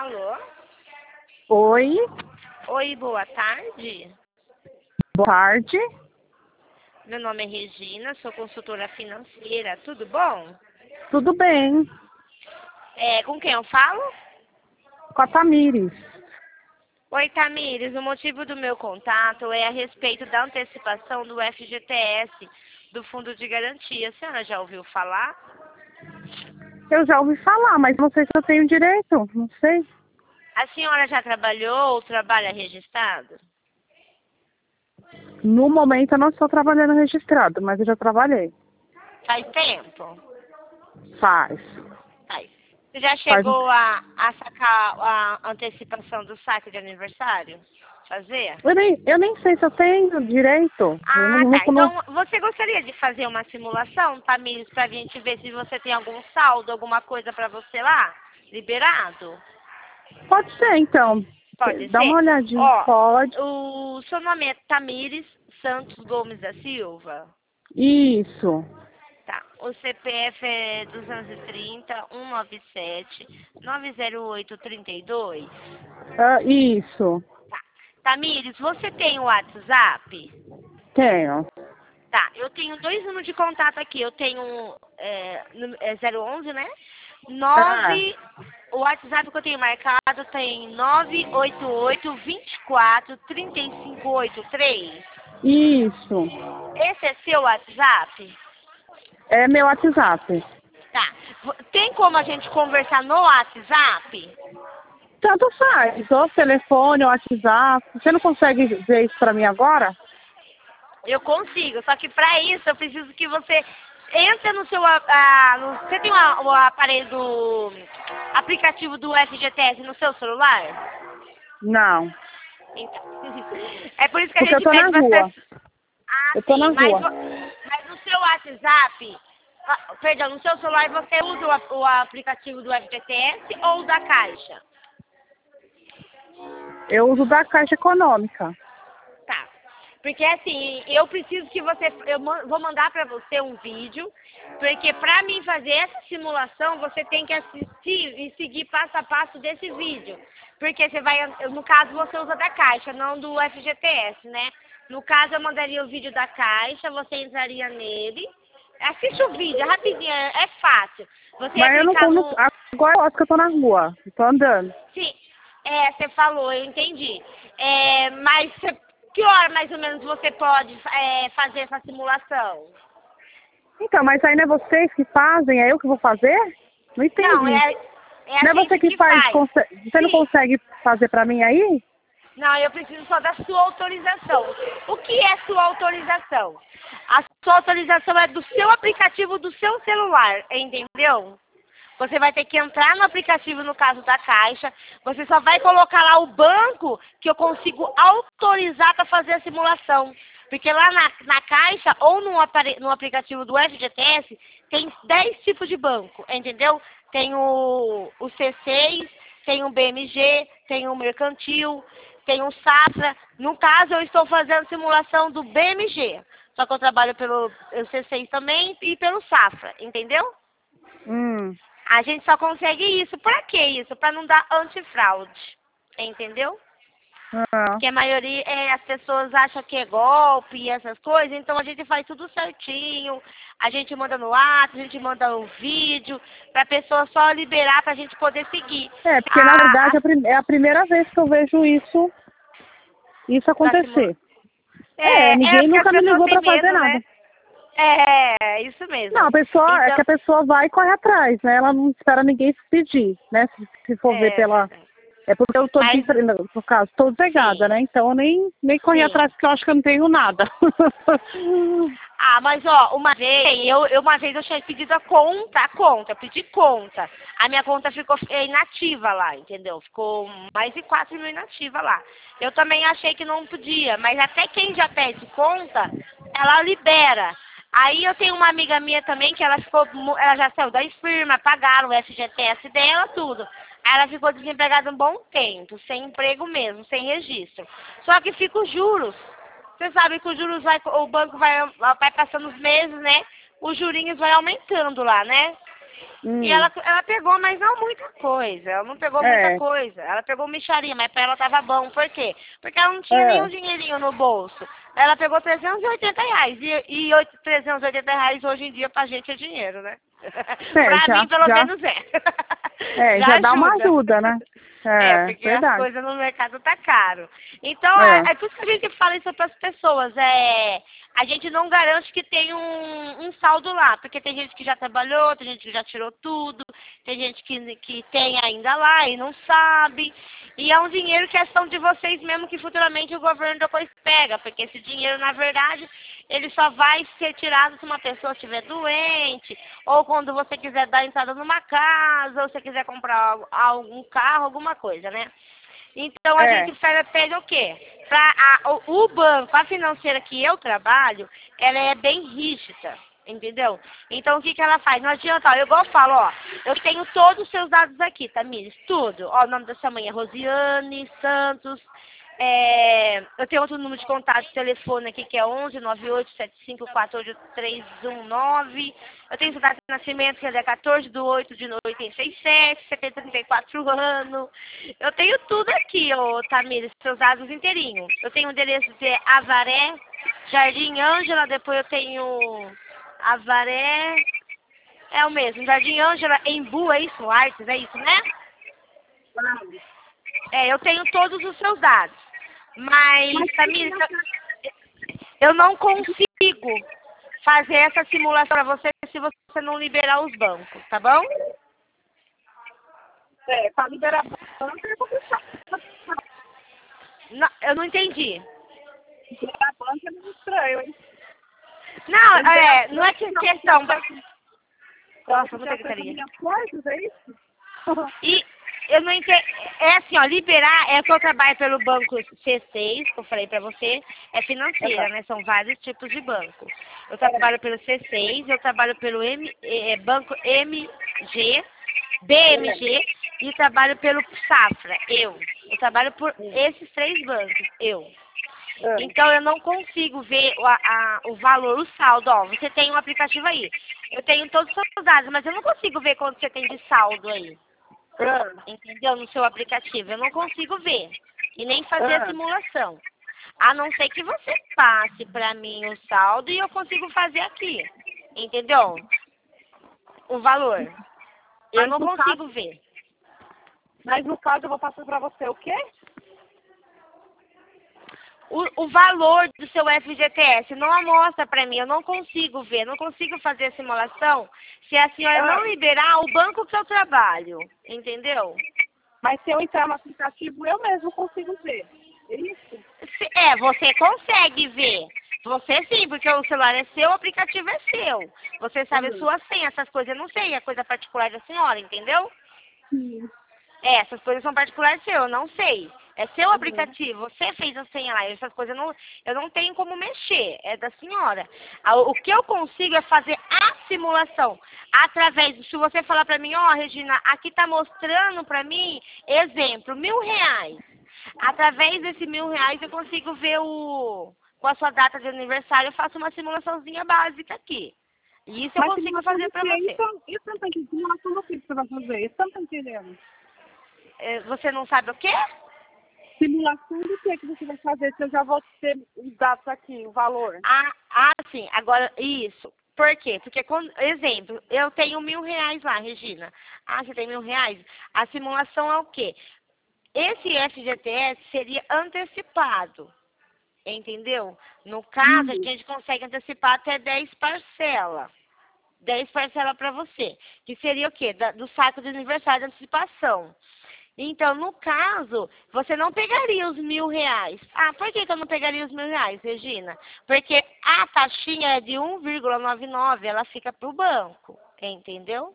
Alô? Oi, Oi, boa tarde. boa tarde. Meu nome é Regina, sou consultora financeira. Tudo bom? Tudo bem? Com quem eu falo? Com a Tamires. Oi, Tamires. O motivo do meu contato é a respeito da antecipação do FGTS, do Fundo de Garantia. A senhora já ouviu falar? Eu já ouvi falar, mas não sei se eu tenho direito. Não sei. A senhora já trabalhou ou trabalha registrado? No momento eu não estou trabalhando registrado, mas eu já trabalhei. Faz tempo? Faz. Faz. Você já Faz. chegou a sacar a antecipação do saque de aniversário? Fazer? Eu nem sei se eu tenho direito. Eu Ah, não, tá. não, não- Então, você gostaria de fazer uma simulação, Tamires, pra gente ver se você tem algum saldo, alguma coisa pra você lá? Liberado? Pode ser, então. Pode Dá ser? uma olhadinha. Ó, Pode. o seu nome é Tamires Santos Gomes da Silva? Isso. Tá. O CPF é 230-197-90832? Isso. Tá. Tamires, você tem o WhatsApp? Tenho. Tá, eu tenho dois números de contato aqui. Eu tenho 011, né? Ah, 9, o WhatsApp que eu tenho marcado tem 988-24-3583. isso. Esse é seu WhatsApp? É meu WhatsApp. Tá. Tem como a gente conversar no WhatsApp? Tanto faz, ou telefone, ou WhatsApp. Você não consegue ver isso pra mim agora? Eu consigo, só que para isso eu preciso que você entre no seu... você tem o aparelho do aplicativo do FGTS no seu celular? Não, Então, é por isso que a porque eu gente tô na pede você... rua. Ah, Eu tô na sim, rua. mas no seu WhatsApp, perdão, no seu celular você usa o aplicativo do FGTS ou da Caixa? Eu uso da Caixa Econômica. Tá. Porque assim, eu preciso que você, vou mandar para você um vídeo, porque para mim fazer essa simulação, você tem que assistir e seguir passo a passo desse vídeo. Porque você vai, no caso você usa da Caixa, não do FGTS, né? No caso eu mandaria o vídeo da Caixa, você entraria nele, assiste o vídeo, é rapidinho, é fácil. Você ia Mas eu não clicar como. no... Agora eu acho que eu tô na rua. Eu tô andando. Sim, você falou, eu entendi. Mas que hora mais ou menos você pode fazer essa simulação? Então, mas aí não é vocês que fazem, é eu que vou fazer? Não Não, entendi. é a Não é você gente que que faz, faz. você não Sim. consegue fazer pra mim aí? Não, eu preciso só da sua autorização. O que é sua autorização? A sua autorização é do seu aplicativo do seu celular, entendeu? Você vai ter que entrar no aplicativo, no caso da Caixa. Você só vai colocar lá o banco que eu consigo autorizar para fazer a simulação. Porque lá na Caixa ou no aplicativo do FGTS tem 10 tipos de banco, entendeu? Tem o C6, tem o BMG, tem o Mercantil, tem o Safra. No caso, eu estou fazendo simulação do BMG. Só que eu trabalho pelo C6 também e pelo Safra, entendeu? A gente só consegue isso. Pra que isso? Pra não dar antifraude. Entendeu? Ah. Porque a maioria, as pessoas acham que é golpe e essas coisas, então a gente faz tudo certinho. A gente manda no WhatsApp, a gente manda o vídeo, pra pessoa só liberar pra gente poder seguir. É, porque na verdade é a primeira vez que eu vejo isso acontecer. É Ninguém porque as nunca me pessoas ligou têm pra fazer medo, nada. né? Isso mesmo. Não, é que Então, a pessoa vai e corre atrás, né? Ela não espera ninguém se pedir, né? Se for ver pela... verdade. É porque eu tô Mas, no caso, tô desempregada, sim, né? Então eu nem corri sim. atrás porque eu acho que eu não tenho nada. Ah, mas ó, uma vez eu tinha pedido a conta, eu pedi conta. A minha conta ficou inativa lá, entendeu? Ficou mais de 4 mil inativa lá. Eu também achei que não podia, mas até quem já pede conta, ela libera. Aí eu tenho uma amiga minha também que ela já saiu da firma, pagaram o FGTS dela, tudo. Aí ela ficou desempregada um bom tempo, sem emprego mesmo, sem registro. Só que fica os juros. Você sabe que os juros o banco vai passando os meses, né? Os jurinhos vai aumentando lá, né? E ela pegou, mas não muita coisa. Ela não pegou muita coisa. Ela pegou mixaria, mas pra ela tava bom. Por quê? Porque ela não tinha nenhum dinheirinho no bolso. Ela pegou R$ 380. E 380 reais hoje em dia pra gente é dinheiro, né? Pra mim, pelo menos é. Já dá uma ajuda, né? Porque verdade. as coisas no mercado tá caro. Então, é por isso que a gente fala isso para as pessoas. A gente não garante que tem um saldo lá, porque tem gente que já trabalhou, tem gente que já tirou tudo, tem gente que tem ainda lá e não sabe. E é um dinheiro que é ação de vocês mesmo, que futuramente o governo depois pega, porque esse dinheiro, na verdade, ele só vai ser tirado se uma pessoa estiver doente, ou quando você quiser dar entrada numa casa, ou você quiser comprar algum carro, alguma coisa, né? Então a gente pega o quê? O banco, a financeira que eu trabalho, ela é bem rígida, entendeu? Então o que ela faz? Não adianta, eu igual eu falo, eu tenho todos os seus dados aqui, Tamires, tudo. O nome da sua mãe é Rosiane Santos. Eu tenho outro número de contato de telefone aqui, que é 11-9875-48319. Eu tenho sua data de nascimento, que é 14/8/87, você tem 34 anos. Eu tenho tudo aqui, Tamires, seus dados inteirinhos. Eu tenho o endereço de Avaré, Jardim Ângela, depois eu tenho Avaré, é o mesmo, Jardim Ângela, Embu, é isso? Artes, é isso, né? Eu tenho todos os seus dados. Mas, Tamires, eu não consigo fazer essa simulação para você se você não liberar os bancos, tá bom? Para liberar banco é complicado. Não, eu não entendi. Liberar banco é muito estranho, hein? Não, não é questão. Nossa, muita gritaria. E eu não entendo. É assim, liberar é que eu trabalho pelo banco C6, que eu falei pra você, é financeira, né? São vários tipos de banco. Eu trabalho pelo C6, eu trabalho pelo banco BMG e trabalho pelo Safra, eu trabalho por esses 3 bancos, Então eu não consigo ver o valor, o saldo. Você tem um aplicativo aí. Eu tenho todos os seus dados, mas eu não consigo ver quanto você tem de saldo aí. Entendeu? No seu aplicativo. Eu não consigo ver. E nem fazer a simulação. A não ser que você passe para mim o saldo e eu consigo fazer aqui. Entendeu? O valor. Eu não consigo ver. Mas no caso eu vou passar para você o quê? O valor do seu FGTS não mostra para mim, eu não consigo ver, não consigo fazer a simulação se a senhora não liberar o banco que eu trabalho, entendeu? Mas se eu entrar no aplicativo, eu mesmo consigo ver, é isso? Você consegue ver, você sim, porque o celular é seu, o aplicativo é seu. Você sabe a sua senha, essas coisas eu não sei, é coisa particular da senhora, entendeu? Sim. Essas coisas são particulares seu, eu não sei. É seu aplicativo, você fez a senha lá, essas coisas eu não tenho como mexer, é da senhora. O que eu consigo é fazer a simulação, através, se você falar pra mim, Regina, aqui tá mostrando pra mim, exemplo, R$ 1.000. Através desse R$ 1.000 eu consigo ver com a sua data de aniversário, eu faço uma simulaçãozinha básica aqui. E isso eu consigo fazer pra você. Isso não tem que simulação do que você vai fazer, isso eu não tô entendendo. Você não sabe o quê? Simulação do que você vai fazer, se eu já vou ter os dados aqui, o valor. Sim. Agora, isso. Por quê? Porque, exemplo, eu tenho R$ 1.000 lá, Regina. Você tem R$ 1.000? A simulação é o quê? Esse FGTS seria antecipado. Entendeu? No caso, a gente consegue antecipar até 10 parcelas. 10 parcelas para você. Que seria o quê? Do saco de aniversário de antecipação. Então, no caso, você não pegaria os R$ 1.000. Por que eu não pegaria os R$ 1.000, Regina? Porque a taxinha é de 1,99, ela fica para o banco, entendeu?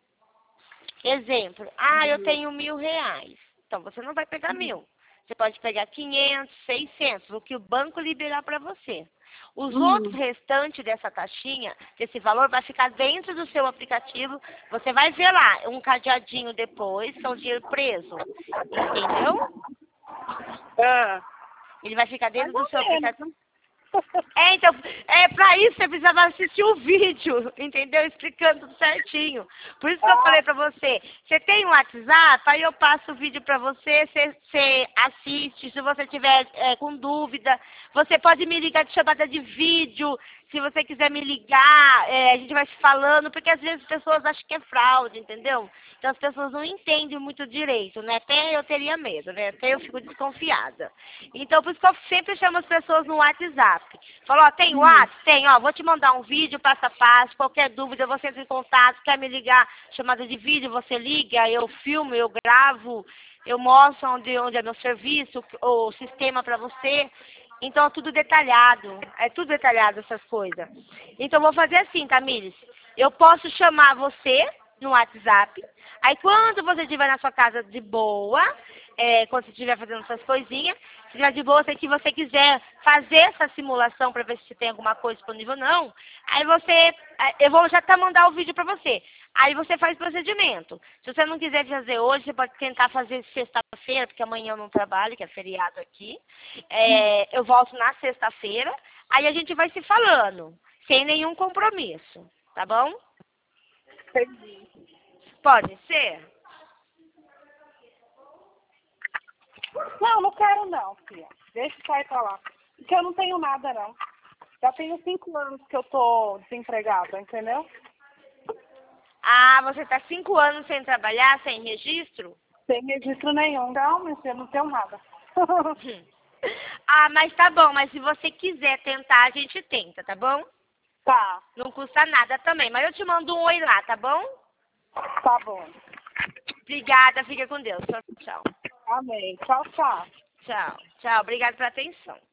Exemplo, eu tenho R$ 1.000. Então, você não vai pegar 1.000. Você pode pegar 500, 600, o que o banco liberar para você. Os outros restantes dessa taxinha, desse valor, vai ficar dentro do seu aplicativo. Você vai ver lá, um cadeadinho depois, que é um dinheiro preso. Entendeu? Ele vai ficar dentro do seu aplicativo. Então, pra isso você precisava assistir o vídeo, entendeu? Explicando tudo certinho. Por isso que eu falei pra você, você tem um WhatsApp, aí eu passo o vídeo pra você, você assiste, se você tiver com dúvida, você pode me ligar de chamada de vídeo, se você quiser me ligar, a gente vai se falando, porque às vezes as pessoas acham que é fraude, entendeu? Então as pessoas não entendem muito direito, né? Até eu teria medo, né? Até eu fico desconfiada. Então por isso que eu sempre chamo as pessoas no WhatsApp. Falo, ó, tem WhatsApp? Tem, ó, vou te mandar um vídeo passo a passo, qualquer dúvida você entra em contato, quer me ligar, chamada de vídeo, você liga, eu filmo, eu gravo, eu mostro onde é meu serviço, o sistema para você. Então é tudo detalhado essas coisas. Então eu vou fazer assim, Tamires, eu posso chamar você no WhatsApp, aí quando você estiver na sua casa de boa, quando você estiver fazendo suas coisinhas, se estiver de boa, se você quiser fazer essa simulação para ver se tem alguma coisa disponível ou não, aí eu vou já mandar o vídeo para você. Aí você faz o procedimento. Se você não quiser fazer hoje, você pode tentar fazer sexta-feira, porque amanhã eu não trabalho, que é feriado aqui. Eu volto na sexta-feira, aí a gente vai se falando, sem nenhum compromisso, tá bom? Entendi. Pode ser? Não, não quero não, filha. Deixa isso aí pra lá. Porque eu não tenho nada, não. Já tenho 5 anos que eu tô desempregada, entendeu? Ah, você tá 5 anos sem trabalhar, sem registro? Sem registro nenhum. Não, meu filho, eu não tenho nada. Ah, mas tá bom, mas se você quiser tentar, a gente tenta, tá bom? Tá, Não custa nada também, mas eu te mando um oi lá, tá bom? tá bom. Obrigada, fica com Deus. Tchau, tchau. Amém. Tchau, tchau. Tchau, tchau. Obrigada pela atenção.